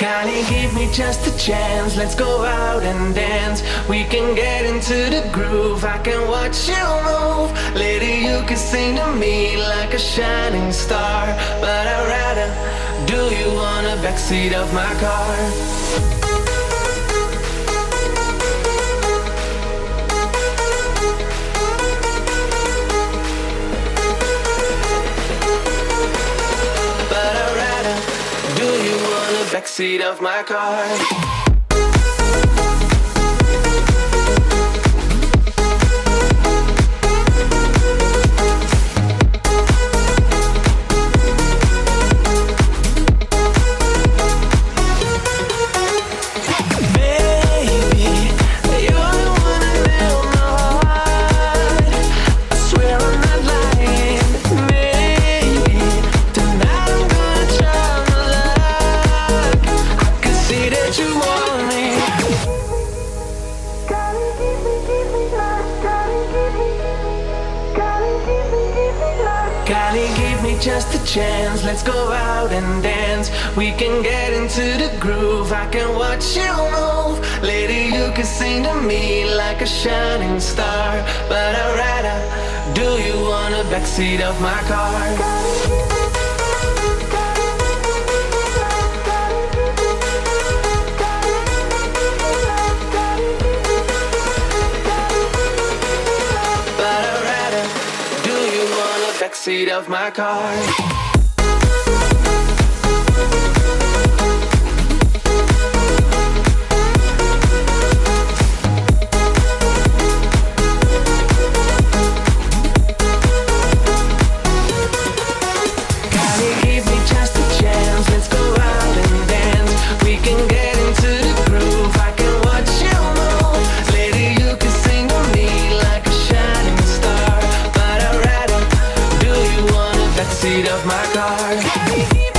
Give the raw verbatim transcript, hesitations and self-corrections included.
Kylie, give me just a chance, let's go out and dance. We can get into the groove, I can watch you move. Lady, you can sing to me like a shining star, but I'd rather do you on the backseat of my car. Backseat of my car. Just a chance, let's go out and dance. We can get into the groove, I can watch you move. Lady, you can sing to me like a shining star, but I'd rather do you on the backseat of my car. Backseat of my car. Seat of my car.